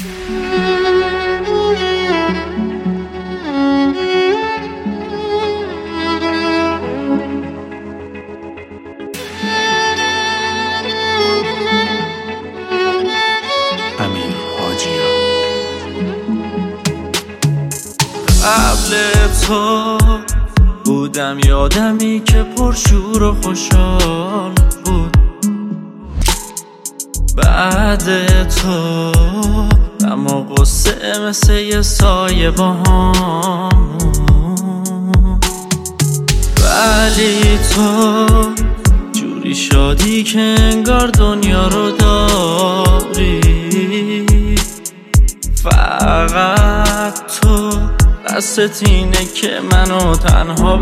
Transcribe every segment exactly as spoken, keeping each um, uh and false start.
قبل تو بودم یادمی که پرشور و خوشحال بود، بعد تو اما قصه مثل یه سایه با همون. ولی تو جوری شادی که انگار دنیا رو داری، فقط تو دستت اینه که منو تنها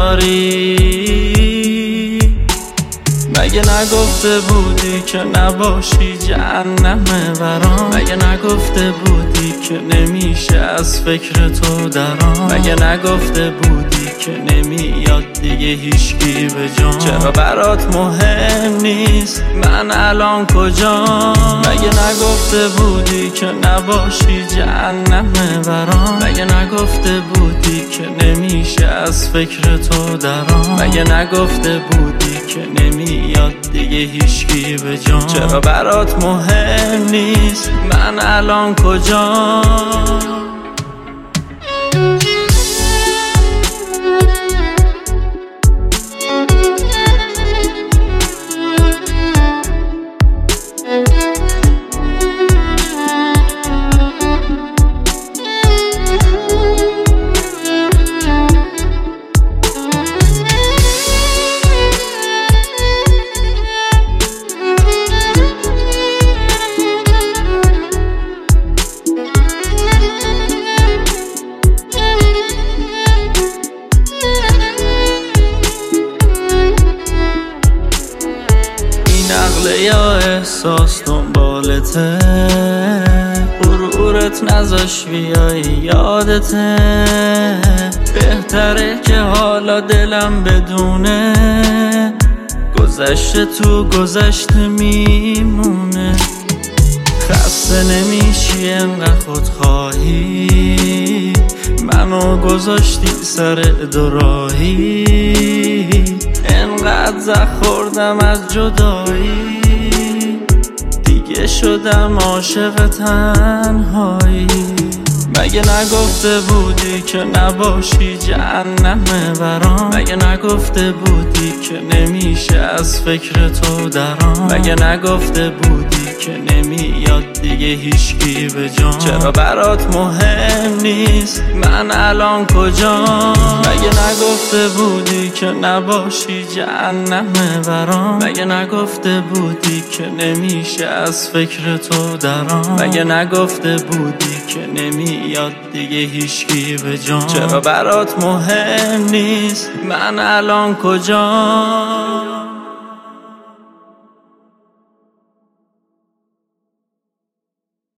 بذاری. مگه نگفته بودی که نباشی جهنمه برام؟ مگه نگفته بودی که نمیشه از فکر تو درام؟ مگه نگفته بودی که نمیاد دیگه هیچکی به جام؟ چرا برات مهم نیست من الان کجام؟ مگه نگفته بودی که نباشی جهنمه برام؟ مگه نگفته بودی که نمیشه از فکر تو درام؟ مگه نگفته بودی که نمیاد دیگه هیچکی به جام؟ چرا برات مهم نیست من الان کجام؟ نقله یا احساس دنبالته، غرورت نذاش بیای یادته. بهتره که حالا دلم بدونه گذشته تو گذشته میمونه. خسته نمیشی انقدر خودخواهی، منو گذاشتی سر دوراهی. انقدر زخ خوردم از جدایی، دیگه شدم عاشق تنهایی. مگه نگفته بودی که نباشی جهنمه برام؟ مگه نگفته بودی که نمیشه از فکر تو درام؟ مگه نگفته بودی که نمیاد دیگه هیچکی به جام؟ چرا برات مهم نیست من الان کجام؟ مگه نگفته بودی که نباشی جهنمه برام؟ مگه نگفته بودی که نمیشه از فکر تو درام؟ مگه نگفته بودی که نمیاد دیگه هیچکی به جام؟ چرا برات مهم نیست من الان کجام؟